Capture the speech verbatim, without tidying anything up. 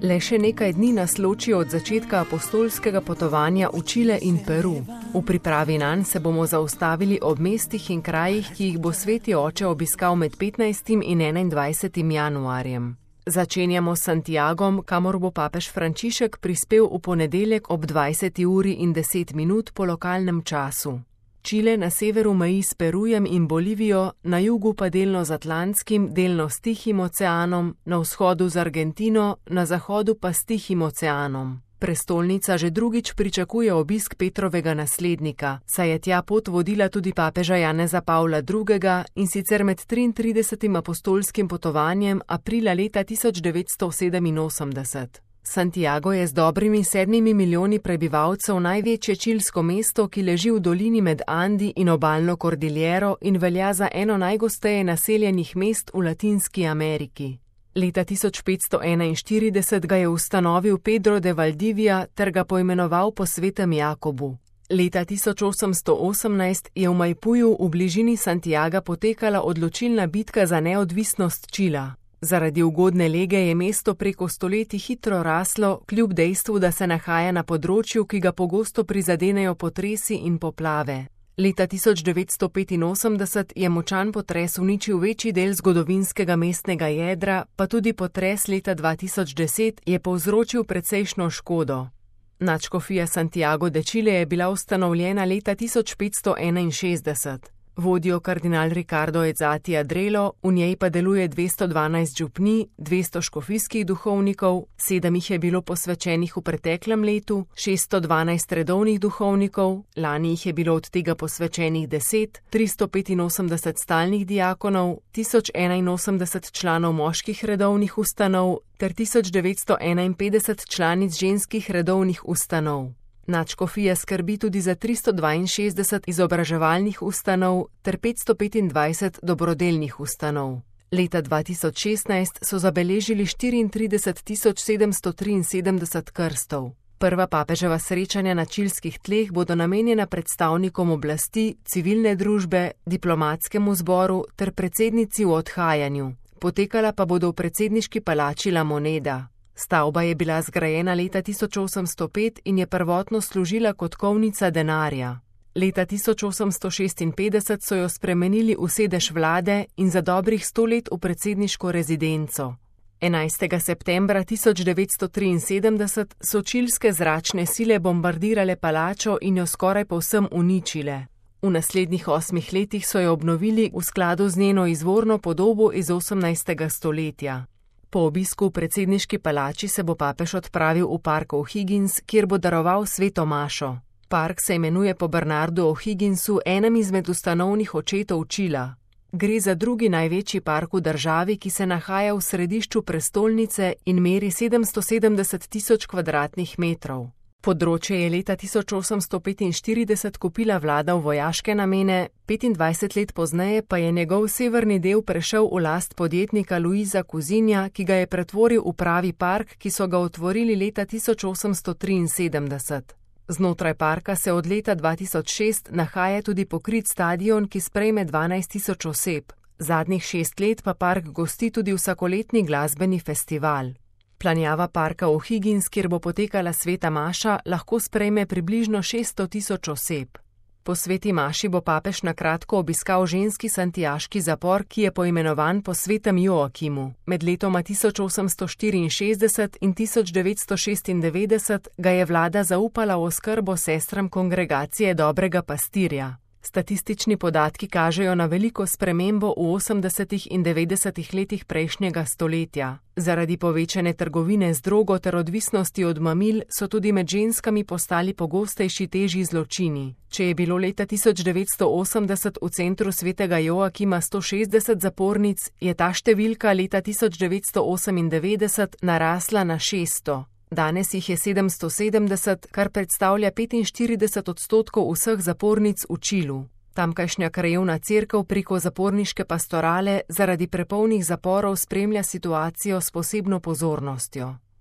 Le še nekaj dni nas loči od začetka apostolskega potovanja v Čile in Peru. V pripravi nanj se bomo zaustavili ob mestih in krajih, ki jih bo Sveti oče obiskal med petnajstim in enaindvajsetim januarjem. Začenjamo s Santiagom, kamor bo papež Frančišek prispel v ponedeljek ob dvajseti uri in deset minut po lokalnem času. Čile na severu meji s Perujem in Bolivijo, na jugu pa delno z Atlantskim, delno s Tihim oceanom, na vzhodu z Argentino, na zahodu pa s Tihim oceanom. Prestolnica že drugič pričakuje obisk Petrovega naslednika, saj je tja pot vodila tudi papeža Janeza Pavla drugega in sicer med triintridesetim apostolskim potovanjem aprila leta tisoč devetsto sedeminosemdeset. Santiago je z dobrimi sedmimi milijoni prebivalcev največje čilsko mesto, ki leži v dolini med Andi in obalno kordilero in velja za eno najgosteje naseljenih mest v Latinski Ameriki. Leta tisoč petsto enainštirideset ga je ustanovil Pedro de Valdivia ter ga poimenoval po svetem Jakobu. Leta tisoč osemsto osemnajst je v Maipuju v bližini Santiaga potekala odločilna bitka za neodvisnost Čila. Zaradi ugodne lege je mesto preko stoletij hitro raslo, kljub dejstvu, da se nahaja na področju, ki ga pogosto prizadenejo potresi in poplave. Leta tisoč devetsto petinosemdeset je močan potres uničil večji del zgodovinskega mestnega jedra, pa tudi potres leta dva tisoč deset je povzročil precejšno škodo. Nadškofija Santiago de Chile je bila ustanovljena leta tisoč petsto enainšestdeset. Vodijo kardinal Ricardo Ezzati Adrelo, v njej pa deluje dvesto dvanajst župnij, dvesto škofijskih duhovnikov, sedem jih je bilo posvečenih v preteklem letu, šeststo dvanajst redovnih duhovnikov, lani jih je bilo od tega posvečenih deset, tristo petinosemdeset stalnih diakonov, tisoč enainosemdeset članov moških redovnih ustanov ter tisoč devetsto enainpetdeset članic ženskih redovnih ustanov. Nadškofija skrbi tudi za tristo dvainšestdeset izobraževalnih ustanov ter petsto petindvajset dobrodelnih ustanov. Leta dva tisoč šestnajst so zabeležili štiriintrideset tisoč sedemsto triinsedemdeset krstov. Prva papeževa srečanja na čilskih tleh bodo namenjena predstavnikom oblasti, civilne družbe, diplomatskemu zboru ter predsednici v odhajanju. Potekala pa bodo v predsedniški palači La Moneda. Stavba je bila zgrajena leta tisoč osemsto pet in je prvotno služila kot kovnica denarja. Leta tisoč osemsto šestinpetdeset so jo spremenili v sedež vlade in za dobrih sto let v predsedniško rezidenco. enajstega septembra tisoč devetsto triinsedemdeset so čilske zračne sile bombardirale palačo in jo skoraj povsem uničile. V naslednjih osmih letih so jo obnovili v skladu z njeno izvorno podobo iz osemnajstega stoletja. Po obisku v predsedniški palači se bo papež odpravil v park O'Higgins, kjer bo daroval sveto mašo. Park se imenuje po Bernardu O'Higginsu, enem izmed ustanovnih očetov Čila. Gre za drugi največji park v državi, ki se nahaja v središču prestolnice in meri sedemsto sedemdeset tisoč kvadratnih metrov. Področje je leta tisoč osemsto petinštirideset kupila vlada v vojaške namene, petindvajset let pozneje pa je njegov severni del prešel v last podjetnika Luisa Kuzinja, ki ga je pretvoril v pravi park, ki so ga otvorili leta tisoč osemsto triinsedemdeset. Znotraj parka se od leta dva tisoč šest nahaja tudi pokrit stadion, ki sprejme dvanajst tisoč oseb. Zadnjih šest let pa park gosti tudi vsakoletni glasbeni festival. Planjava parka O'Higgins, kjer bo potekala sveta maša, lahko sprejme približno šeststo tisoč oseb. Po sveti maši bo papež na kratko obiskal ženski santiaški zapor, ki je poimenovan po svetem Joakimu. Med letoma tisoč osemsto štiriinšestdeset in tisoč devetsto šestindevetdeset ga je vlada zaupala v oskrbo sestram kongregacije Dobrega pastirja. Statistični podatki kažejo na veliko spremembo v osemdesetih in devetdesetih letih prejšnjega stoletja. Zaradi povečane trgovine z drogo ter odvisnosti od mamil so tudi med ženskami postali pogostejši težji zločini. Če je bilo leta tisoč devetsto osemdeset v centru svetega Joakima sto šestdeset zapornic, je ta številka leta tisoč devetsto osemindevetdeset narasla na šeststo. Danes jih je sedemsto sedemdeset, kar predstavlja petinštirideset odstotkov vseh zapornic v Čilu. Tamkajšnja krajevna cerkev preko zaporniške pastorale zaradi prepolnih zaporov spremlja situacijo s posebno pozornostjo.